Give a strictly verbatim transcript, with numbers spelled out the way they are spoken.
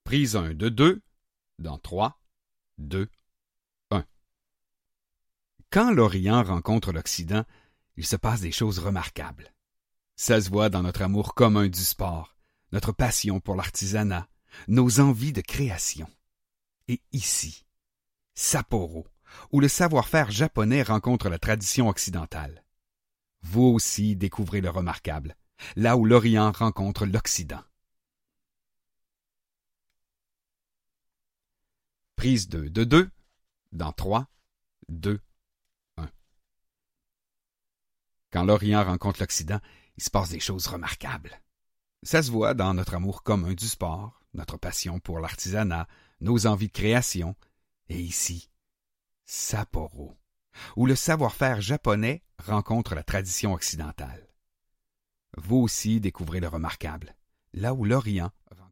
Prise un de deux, dans trois, deux, un. Quand l'Orient rencontre l'Occident, il se passe des choses remarquables. Ça se voit dans notre amour commun du sport, notre passion pour l'artisanat, nos envies de création. Et ici, Sapporo, où le savoir-faire japonais rencontre la tradition occidentale. Vous aussi découvrez le remarquable, là où l'Orient rencontre l'Occident. Prise deux de deux, dans trois, deux, un. Quand l'Orient rencontre l'Occident, il se passe des choses remarquables. Ça se voit dans notre amour commun du sport, notre passion pour l'artisanat, nos envies de création, et ici, Sapporo, où le savoir-faire japonais rencontre la tradition occidentale. Vous aussi découvrez le remarquable, là où l'Orient rencontre